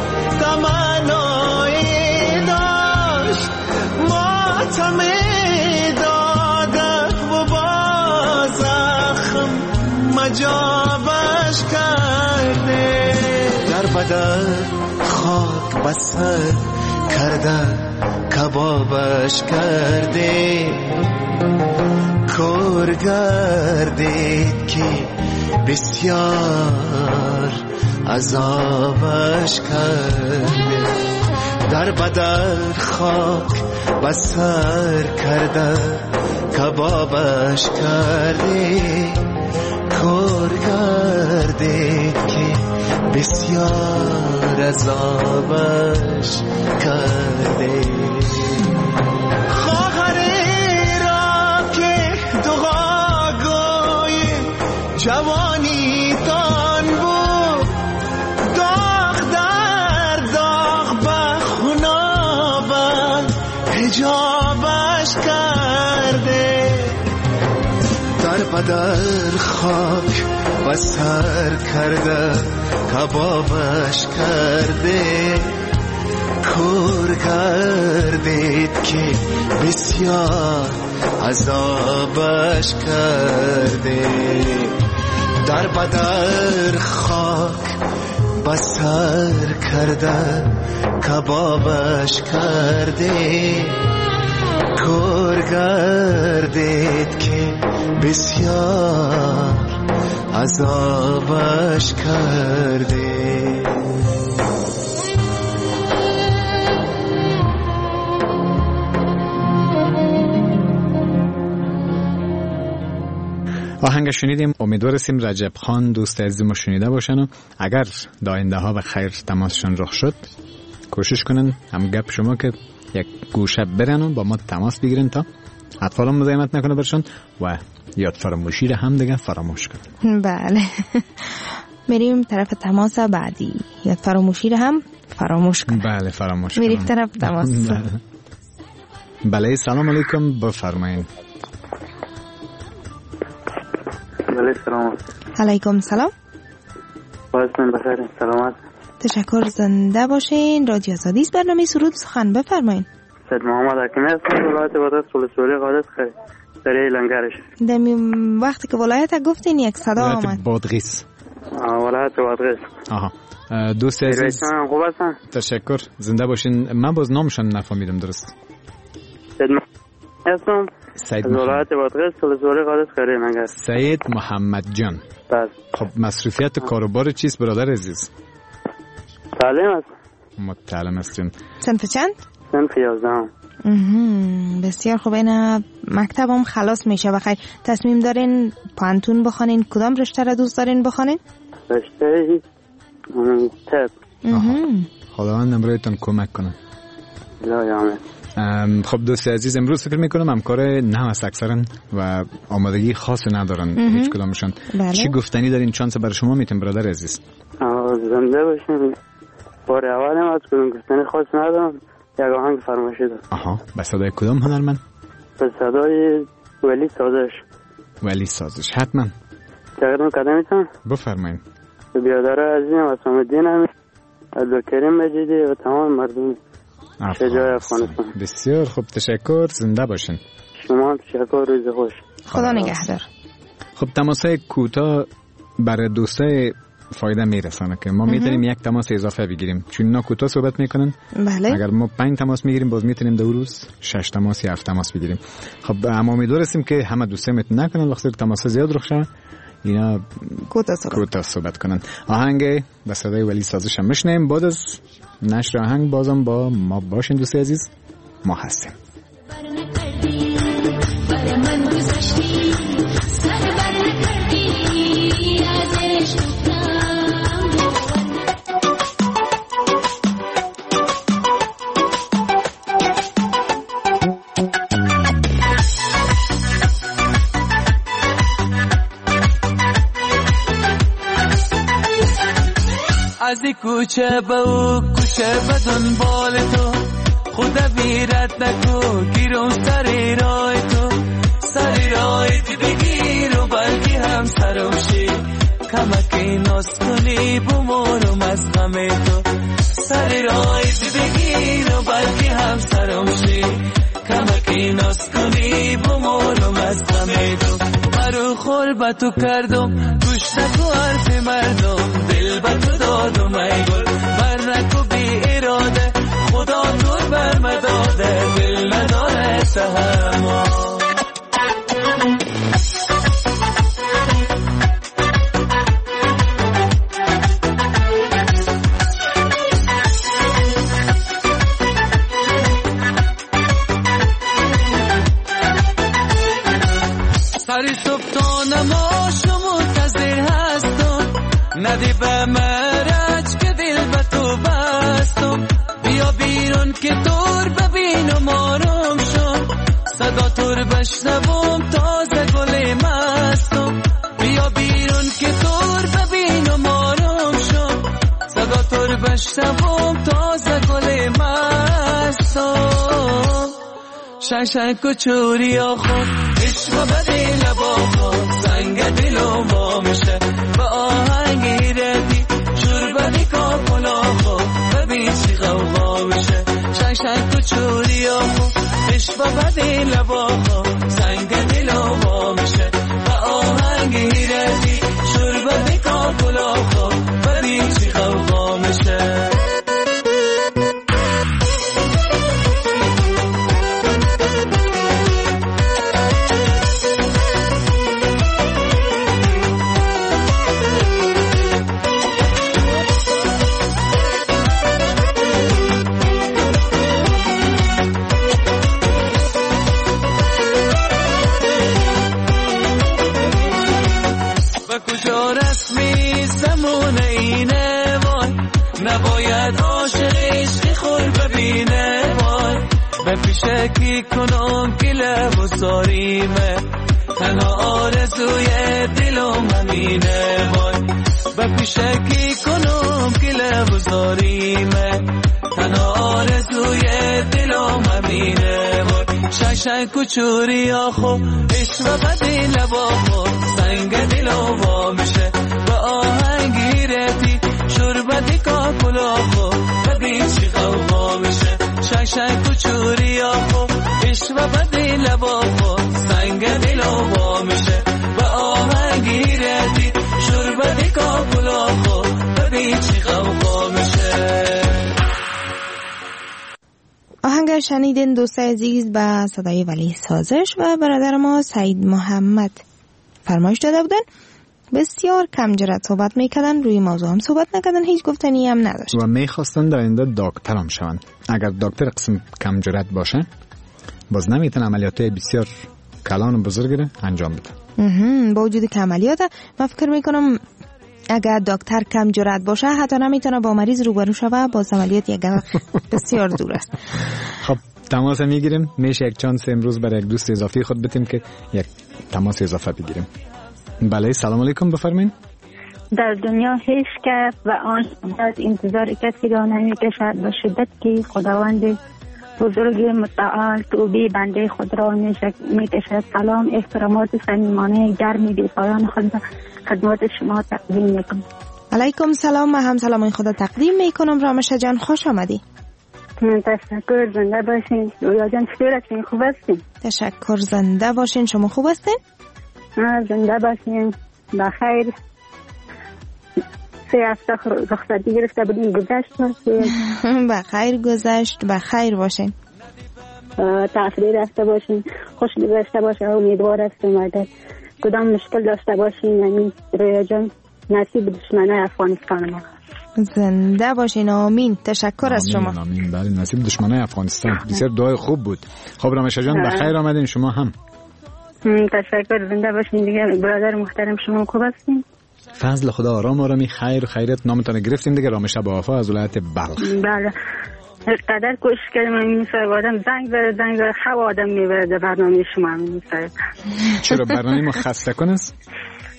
[SPEAKER 6] تمنایی داشت ماتمی دادک و با زخم مجابش کرده در بدر خاک بسر کرده کبابش کرده کور گردید که بسیار عذابش کرده در بدر خاک بسر کرده کبابش کرده کور گردید که بسیار عذابش کرده خواهری را که دعاگوی جوانی تان بود داغ در داغ به خنابت حجابش کرده در بدر خاک و سر کرده کبابش کرده کور گردید که بسیار عذابش کرده در بدر خاک بسر کرده کبابش کرده کور گردید که بسیار عذابش کرده
[SPEAKER 5] آهنگ شنیدیم. امیدواریم رجب خان دوست عزیزمو شنیده باشن و اگر داینده ها به خیر تماسشون رخ شد کوشش کنن هم گپ شما که یک گوشه برن و با ما تماس بگیرن تا اطفال هم مزاحمت نکنه برشون و یاد فراموشی رو هم دیگه فراموش کنن.
[SPEAKER 7] بله میریم طرف تماس بعدی. یاد فراموشی رو هم فراموش کنن.
[SPEAKER 5] بله فراموش کنن.
[SPEAKER 7] میریم طرف تماس.
[SPEAKER 5] بله سلام علیکم بفرمایید.
[SPEAKER 8] بله سلام
[SPEAKER 7] علیکم سلام.
[SPEAKER 8] باشین بخیر سلامت.
[SPEAKER 7] تشکر زنده باشین. رادیو آزادی است برنامه سرود سخن بفرمایید.
[SPEAKER 8] سید محمد حکیمی هستم ولایت بادغیس ولسوالی قادس دره لنگرش.
[SPEAKER 7] دمی وقتی که ولایت گفتین یک صدا آمد.
[SPEAKER 5] ولایت بادغیس.
[SPEAKER 8] ولایت بادغیس.
[SPEAKER 5] آها دوست عزیز
[SPEAKER 8] خوب هستن.
[SPEAKER 5] تشکر زنده باشین. من باز نامشون نفهمیدم درست.
[SPEAKER 8] سید هستم.
[SPEAKER 5] سید
[SPEAKER 8] ولایت بادغیس ولسوالی قادس دره لنگرش.
[SPEAKER 5] سید محمد جان.
[SPEAKER 8] بله.
[SPEAKER 5] خب مصروفیت کاروبار چیست برادر عزیز؟
[SPEAKER 8] تعلیم است.
[SPEAKER 5] متعلم هستین.
[SPEAKER 7] صنف چند؟
[SPEAKER 8] صنف 11.
[SPEAKER 7] بسیار خوب. این مکتبم خلاص میشه بخیر. تصمیم دارین پانتون بخونین؟ کدام رشته را دوست دارین بخونین؟
[SPEAKER 8] رشته تب.
[SPEAKER 5] خداوند امروزتون کمک کنه. خب دوست عزیز امروز فکر میکنم همکار نه است اکثرا و آمادگی خاصی ندارن هیچ کدامشون.
[SPEAKER 7] بله.
[SPEAKER 5] چی گفتنی دارین؟ چانس برای شما میتونم برادر عزیز.
[SPEAKER 8] زنده باشین. بار اولم از کدوم گفتنی خاص ندارم. یک آهنگ فرمایشی دارم.
[SPEAKER 5] آها به صدای کدام هنرمند؟
[SPEAKER 8] به صدای ولی سازش.
[SPEAKER 5] ولی سازش حتما.
[SPEAKER 8] تقدیم قدمیتون
[SPEAKER 5] بفرمایید.
[SPEAKER 8] بیادر عزیزم اسلام الدین هم عبدالکریم مجیدی و تمام مردم شجاع افغانستان.
[SPEAKER 5] بسیار خوب تشکر زنده باشین.
[SPEAKER 8] شما هم تشکر روز خوش.
[SPEAKER 7] خدا نگهدار.
[SPEAKER 5] خب تماسای کوتاه برای دوستای فایده میرسانه که ما میتونیم یک تماس اضافه بگیریم چون اینا کوتاه صحبت میکنن.
[SPEAKER 7] بله.
[SPEAKER 5] اگر ما 5 تماس میگیریم باز میتونیم دو روز 6 تماس یا 7 تماس بگیریم. خب اما امیدواریم که همه دوستا میتونن نکنن وقتی تماس زیاد رخ شه اینا کوتاه صحبت کنن. آهنگ به صدای ولی سازش هم میشنیم. بعد از نشر آهنگ بازم با ما باشین دوست عزیز. ما هستیم.
[SPEAKER 12] ازی کوچه به او کوچه به دنبال تو خدا بیرت نکو گیرم سر رای تو سر رای تی بگیر و بلکه هم سرم شی کمکی ناز کنی بمورم از غم تو سر رای تی بگیر و بلکه هم سرم شی کمکی ناز کنی بمورم از غم تو مرو خور با تو کردم گوش نکو حرف مردم دل با تو دادم ای گل بر نکو بی اراده خدا تو بر مداده دل نداره تهما سری صبح تا نماز منتظر هستم ندی به مرج که دل به تو بستم بیا بیرون که دور ببینم آرام شم صدا تور بشنوم تازه گل مستم بیا بیرون که دور ببینم آرام شم صدا تور بشنوم تازه گل مستم شنگ کچوری آخون عشق بدی لبا خون سنگ دلو ما میشه با آهنگی ردی شور بدی کاکلا خون ببین چی غوغا میشه شنگ کچوری آخون عشق بدی لبا خون سنگ دلو ما میشه با آهنگی ردی شور بدی کاکلا خون ببین چی غوغا میشه نباید عاشق عشقی خور ببینه وای به پیشه کی کنم که لب و ساریمه تنها آرزوی دلم همینه وای به پیشه کی کنم که لب و ساریمه تنها آرزوی دلم همینه وای شنگ کچوری آخو عشق بدی لبا خو سنگ دلم وا میشه با آهنگی رفتی شربتی کاکلا خو ببین چی غوغا میشه شنگ کچوری آخو عشق بدی لبا خو سنگ دلم وا میشه با آهنگی رفتی شربتی کاکلا خو ببین چی غوغا میشه.
[SPEAKER 7] آهنگر شنیدین دوست عزیز با صدای ولی سازش و برادر ما سعید محمد فرمایش داده بودن. بسیار کم جرأت صحبت میکردن، روی موضوع هم صحبت نکردن، هیچ گفتنی هم نداشت
[SPEAKER 5] و میخواستن در آینده دکتر هم شون. اگر دکتر قسم کم جرأت باشه باز نمیتونه عملیاتای بسیار کلان و بزرگی رو انجام بده.
[SPEAKER 7] با وجود که عملیات من فکر میکنم اگر دکتر کم جرأت باشه حتی نمیتونه با مریض روبرو شوه، باز عملیات یک بسیار دور است.
[SPEAKER 5] خب تماس میگیریم، میشه یک چانس امروز برای یک دوست اضافی خود بتیم که یک تماس اضافه بگیریم. بله سلام علیکم بفرمایید.
[SPEAKER 13] در دنیا هیچ کس و آن از انتظار کسی را نمی‌کشد به شدت که خداوند بزرگ متعال توبه بنده خود را می‌کشد. سلام، احترامات صمیمانه گرمی بی پایان خود خدمت شما تقدیم می‌کنم.
[SPEAKER 7] علیکم سلام، من هم سلام خدا تقدیم می‌کنم. رامشه جان خوش آمدی.
[SPEAKER 13] تشکر، زنده باشین. رویا جان چطور هستین؟ خوب هستین؟
[SPEAKER 7] تشکر، زنده باشین. شما خوب هستین؟
[SPEAKER 13] زنده باشین، بخیر. 3 هفته رخصتی گرفته بودیم، گذشت باشین.
[SPEAKER 7] بخیر گذشت، بخیر باشین.
[SPEAKER 13] تفریح رفته باشین، خوش گذشته باشه. امیدوار هستیم اگر کدام مشکل داشته باشین یعنی رویا جان نصیب دشمنای افغانستان ما.
[SPEAKER 7] زنده باشین. آمین. تشکر از شما.
[SPEAKER 5] آمین. بله نصیب دشمنای افغانستان. بسیار دعای خوب بود. خب رامشه جان بخیر آمدین. شما هم
[SPEAKER 13] تشکر، زنده باشین. دیگه برادر محترم شما خوب هستین؟
[SPEAKER 5] فضل خدا، آرام خیر و خیریت. نامتون گرفتیم دیگه. رامشه با وفا از ولایت بلخ.
[SPEAKER 13] بله قدر کوشش کردم این سر آدم زنگ بره خب آدم میبره در برنامه شما میسره.
[SPEAKER 5] چرا برنامه ما خسته کن است؟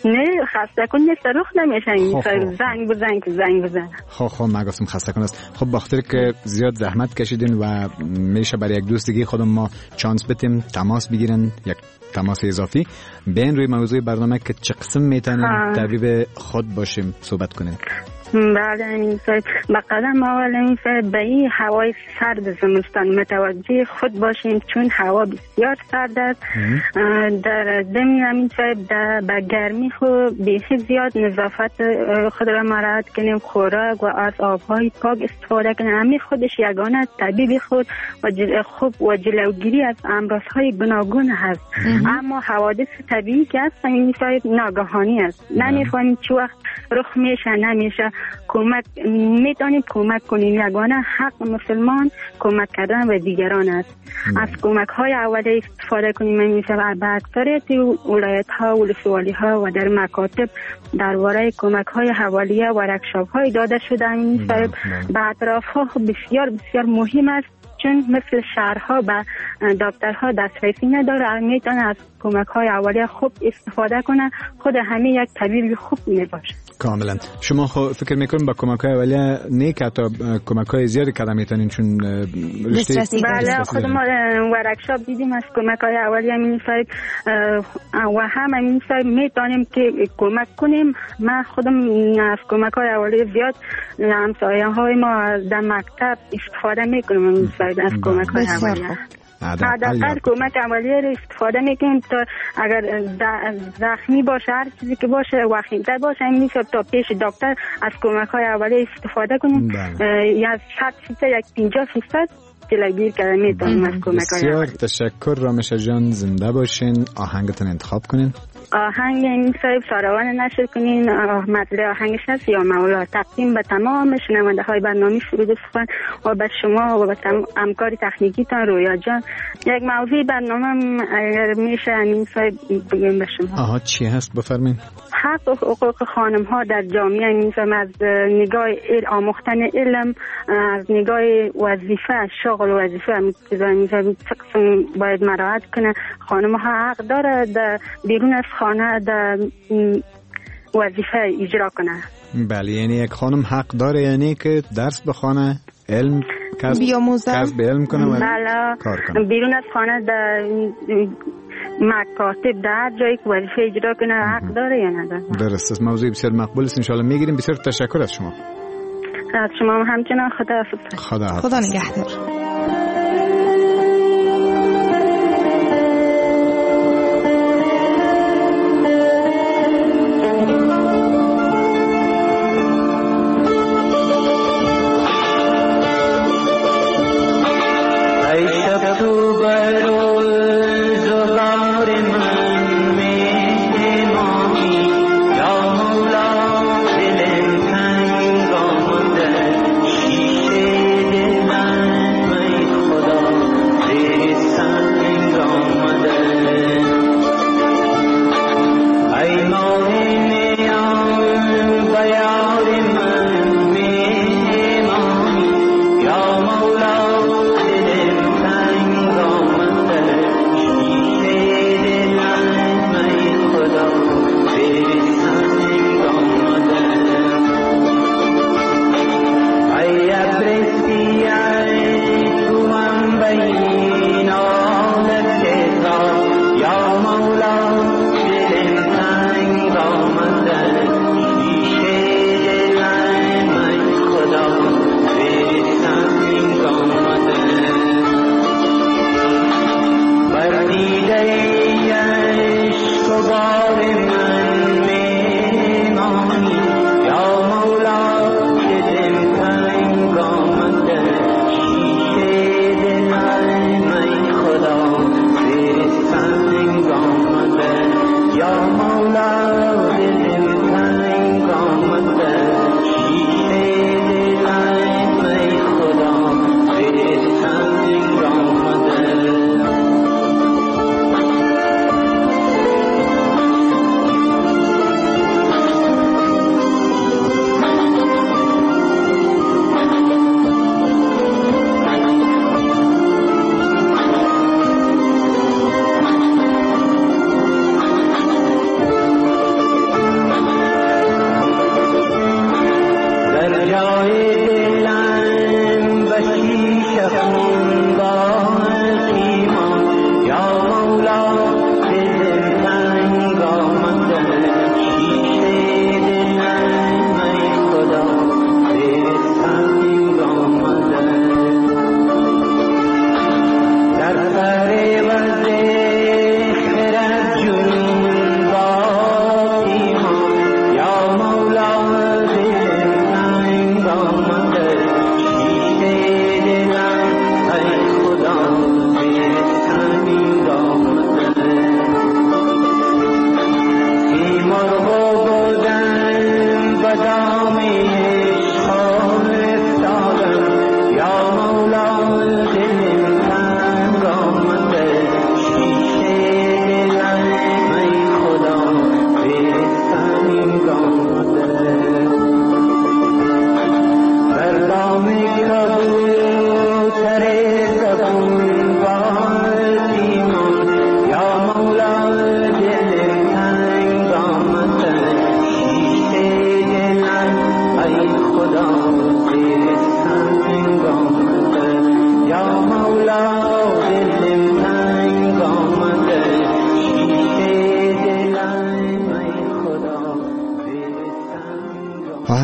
[SPEAKER 13] نه خسته کن نیست رخ نمیشه این زنگ بزن.
[SPEAKER 5] خب من گفتم خسته کن است. خب بخاطر که زیاد زحمت کشیدین و میشه برای یک دوست دیگه خودم ما چانس بدیم تماس بگیرن، یک تماس اضافی بین روی موضوع برنامه که چه قسم میتونیم طبیب خود باشیم صحبت کنیم.
[SPEAKER 13] بله این صاحب با قدم اول این صاحب به این هوای سرد زمستان متوجه خود باشیم چون هوا بسیار سرد است. در ضمن همین صاحب به گرمی خود بیخی زیاد نظافت خود را مراعات کنیم، خوراک و از آبهای پاک استفاده کنیم. همین خودش یگانه طبیب خود و جلوگیری از امراضهای گوناگون هست. اما حوادث طبیعی که هست این صاحب ناگهانی است، نمیفهمیم چه وقت رخ میشه نمیشه. کمک میتونیم کمک کنیم، یگانه حق مسلمان کمک کردن و دیگران است. از کمک های اولیه استفاده کنیم. مثلا به اکثریت ولایت ها ولسوالی ها و در مکاتب درباره کمک های حوالیه و ورکشاپ های داده شده. این به اطراف ها بسیار بسیار مهم است چون مثل شهرها به دکترها دسترسی نداره، میتونه از کمک های اولیه خوب استفاده کنه، خود همه یک طبیب خوب میباشه.
[SPEAKER 5] کاملا. شما فکر میکنم با کمک های اولیه نیک حتی کمک های زیادی کردن میتونین چون رشته
[SPEAKER 13] بله خود ما ورکشاپ دیدیم از کمک های اولیه میفرد و هم میفرد میتونیم که کمک کنیم. من خودم از کمک های اولیه زیاد همسایه های ما در مکتب استفاده میکنم میفرد از کمک های اولیه. حداقل کمک اولیه رو استفاده میکنیم تا اگر زخمی باشه هر چیزی که باشه وخیم‌تر باشه میشه تا پیش دکتر از کمک های اولیه استفاده کنیم. یا 100% یک 50% جلوگیری کردن میتونیم از کمک های اولیه.
[SPEAKER 5] بسیار تشکر رامشه جان، زنده باشین. آهنگتون انتخاب کنین.
[SPEAKER 13] آهنگ این صاحب ساروان نشر کنین. مطلع آهنگش هست یا مولا. تقدیم به تمام شنونده های برنامه سرود و سخن و به شما و به همکار تکنیکی تان رویا جان. یک موضوع برنامه اگر میشه این صاحب بگیم به شما.
[SPEAKER 5] چی هست بفرمین؟
[SPEAKER 13] حق و حقوق خانم ها در جامعه این از نگاه آموختن علم، از نگاه وظیفه شغل و وظیفه میتونیم باید مراعات کنه. خانم ها حق داره در بیرون از خانه در وظیفه اجرا کنه.
[SPEAKER 5] بله یعنی یک خانم حق داره یعنی که درس بخونه، علم کسب علم کنه و کار کنه.
[SPEAKER 13] بیرون از خانه در مکاتب در جایی که وظیفه اجرا کنه حق داره یا نداره.
[SPEAKER 5] درست است. موضوع بسیار مقبول است، ان شاء الله میگیریم. بسیار تشکر از شما.
[SPEAKER 13] از شما همچنان. خدا
[SPEAKER 7] نگهدار.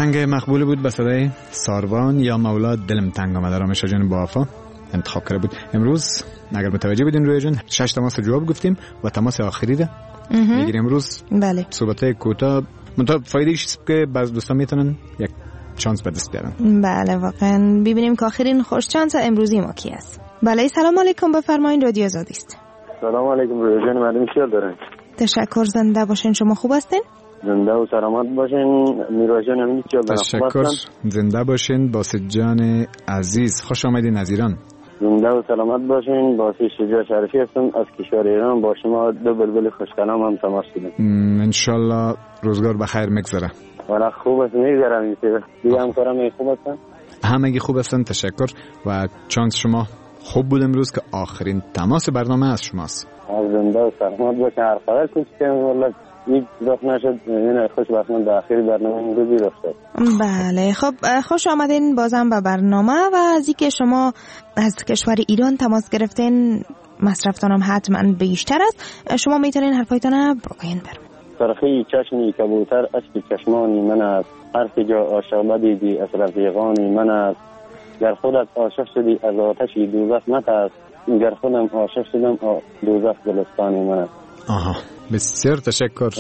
[SPEAKER 5] آهنگ مقبول بود به صدای ساروان یا مولا دلم تنگ آمده را میشه جان با وفا انتخاب کرده بود. امروز اگر متوجه بودین روی جان 6 تماس جواب گفتیم و تماس آخری ده میگیریم امروز.
[SPEAKER 7] بله
[SPEAKER 5] صحبت کوتاه منتها فایده ایش که بعض دوستان میتونن یک چانس به دست بیارن.
[SPEAKER 7] بله واقعا ببینیم که آخرین خوش چانس امروزی ما کی است. بله سلام علیکم بفرمایید رادیو آزادی است.
[SPEAKER 14] سلام علیکم روی جان مردم خیال دارن.
[SPEAKER 7] تشکر زنده باشین شما خوب هستین؟
[SPEAKER 14] زنده و سلامت باشین میرواز جان همین خیال دارن.
[SPEAKER 5] تشکر زنده باشین باسط جان عزیز خوش آمدین از ایران.
[SPEAKER 14] زنده و سلامت باشین باسط شجاع شریفی هستم از کشور ایران با شما دو بلبل خوش کلام هم تماس شدیم.
[SPEAKER 5] ان شاء الله روزگار بخیر میگذره.
[SPEAKER 14] والا خوب است میگذره میشه. دیگه همکارم خوب هستن؟
[SPEAKER 5] همگی خوب هستن تشکر و چانس شما خوب بود امروز که آخرین تماس برنامه از شماست.
[SPEAKER 14] زنده و سلامت باشین هر خبر کنید والله یک رفت نشد این خوشبختانه در آخر برنامه امروزی رفت.
[SPEAKER 7] بله خب خوش آمدین بازم به برنامه و از اینکه شما از کشور ایران تماس گرفتین مصرفتان هم حتما بیشتر است. شما میتونین حرفایتان بگوین برم.
[SPEAKER 14] طرفی چشمی کبوتر اشک چشمانی من است حرف جا عاشق دیدی از رفیقانی من است گر خودت عاشق شدی از آتشی دوزخ نترس گر خودم عاشق شدم دوزخ گلستانی من است.
[SPEAKER 5] آها بسیار تشکر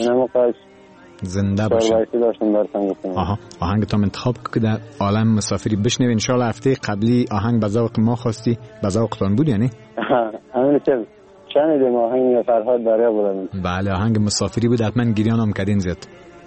[SPEAKER 5] زنده باشین. آها آهنگتان انتخاب که در عالم مسافری بشنوید. انشالله هفته قبلی آهنگ به ذوق ما خواستی به ذوقتان بود یعنی؟
[SPEAKER 14] همین چه شنیدیم آهنگ فرهاد دریا بود.
[SPEAKER 5] بله آهنگ مسافری بود حتما گریان هم کردین زیاد.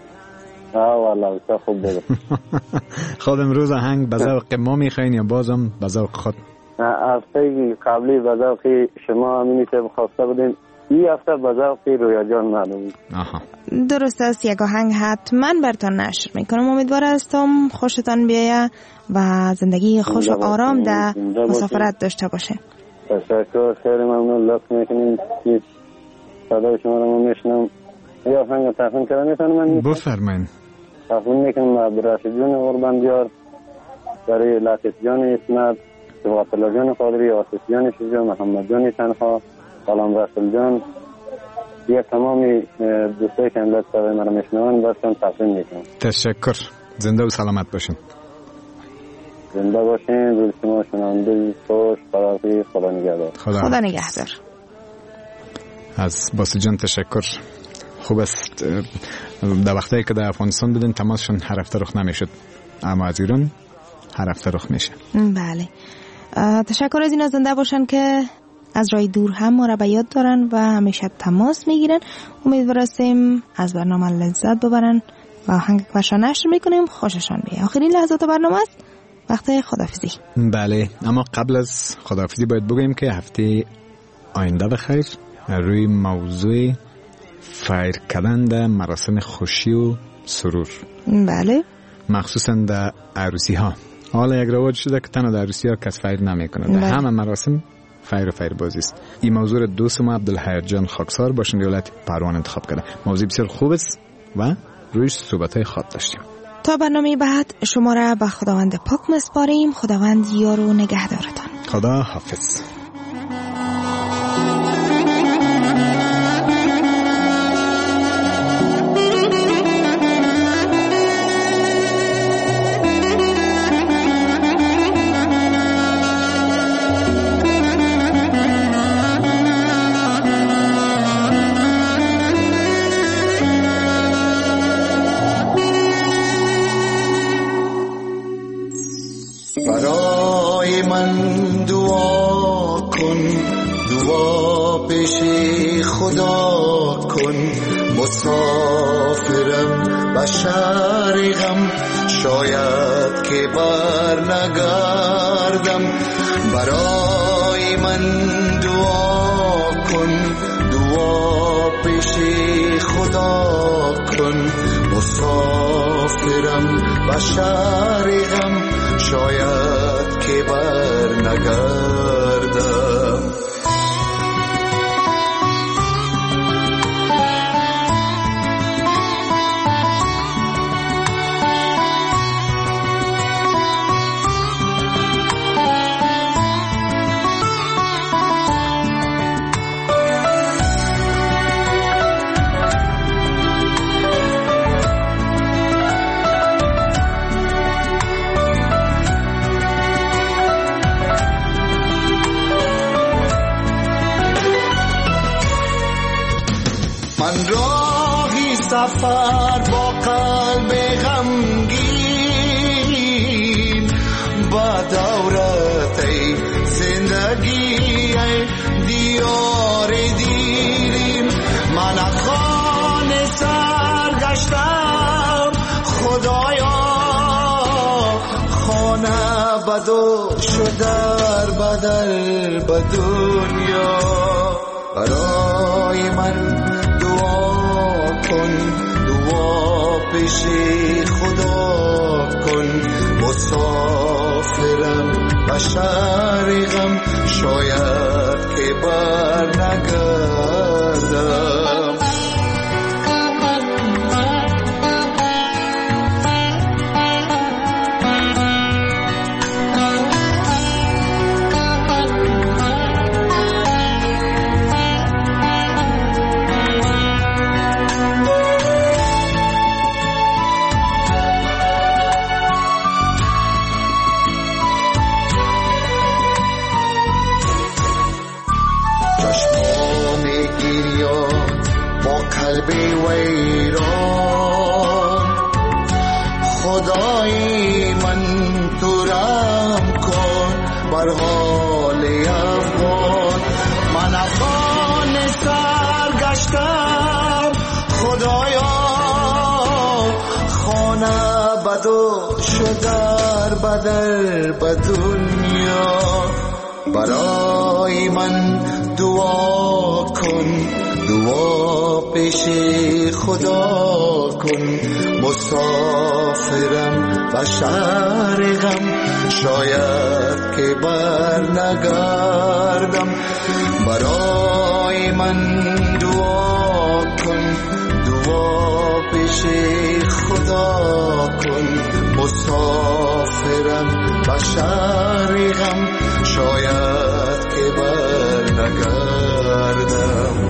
[SPEAKER 14] والله بسیار خوب بود.
[SPEAKER 5] خود امروز آهنگ به ذوق ما میخواین یا بازم به ذوق خود؟
[SPEAKER 14] هفته قبلی به ذوق شما همینی که خواسته بودین این هفته به ذوق رویا جان معلوم.
[SPEAKER 7] درست است یک آهنگ حتما برتان نشر میکنم. امیدوار هستم خوشتان بیایه و زندگی خوش و آرام در مسافرت داشته باشه.
[SPEAKER 14] تشکر خیلی ممنون لطف میکنین که صدای شما رو میشنم. یه آهنگ تقدیم کردن میتونم من
[SPEAKER 5] بفرمایید.
[SPEAKER 14] تقدیم میکنم عبدالرشید جان قربان دیار برای لطیف جان اسمت صبغت الله جان قادری آصف جان شجاع محمد جان تنها سلام رسول جان یه تمامی دوستایی که انداز صدای مرا میشنون برشان تقدیم میکنم.
[SPEAKER 5] تشکر زنده و سلامت باشین.
[SPEAKER 14] زنده باشین روز شما شنونده خوش خداحافظ خدا نگهدار.
[SPEAKER 7] خدا نگهدار.
[SPEAKER 5] از باسط جان تشکر. خوب است در وقتی که در افغانستان بودن تماسشون هر هفته رخ نمیشد اما از ایران هر هفته رخ میشه.
[SPEAKER 7] بله تشکر از اینا زنده باشن که از راه دور هم ما را به یاد دارن و همیشه تماس میگیرن. امیدوار هستیم از برنامه لذت ببرن و آهنگ که نشر میکنیم خوششان بیاد. آخرین لحظات برنامه است وقت خداحافظی.
[SPEAKER 5] بله اما قبل از خداحافظی باید بگویم که هفته آینده بخیر روی موضوع فیر کردن در مراسم خوشی و سرور.
[SPEAKER 7] بله
[SPEAKER 5] مخصوصا در عروسی ها. حالا یک رواج شده که تنها در عروسی ها کس فیر نمیکنه. در همه مراسم فیر بازی است. این موضوع را دوست ما عبدالحی جان خاکسار باشن ولایت پروان انتخاب کرده. موضوع بسیار خوب است و رویش صحبت‌های خواب داشتیم.
[SPEAKER 7] تا برنامه بعد شما را به خداوند پاک میسپاریم. خداوند یار و نگهدارتان.
[SPEAKER 5] خدا حافظ.
[SPEAKER 6] برای من دعا کن دعا پیش خدا کن مسافرم به شهر غم شاید که بر نگردم برای من دعا کن دعا پیش خدا کن مسافرم به شهر غم شاید که بر نگردم من راهی سفر با قلب غمگین با دورت ای زندگی ای دیار دیریم من خانه سرگشتم خدایا خانه بدو شدر بدل به دنیا برای من دعا کن دعا پیش خدا کن مسافرم به شهر غم شاید که بر نگردم ویران خدای من تو رحم کن بر حال افغان من افغان سرگشتم خدایا خانه بدو شدر بدل به دنیا برای من دعا کن دعا پیش خدا کن مسافرم و شهر غم شاید که بر نگردم برای من دعا کن دعا پیش خدا کن مسافرم و شهر غم شاید که بر نگردم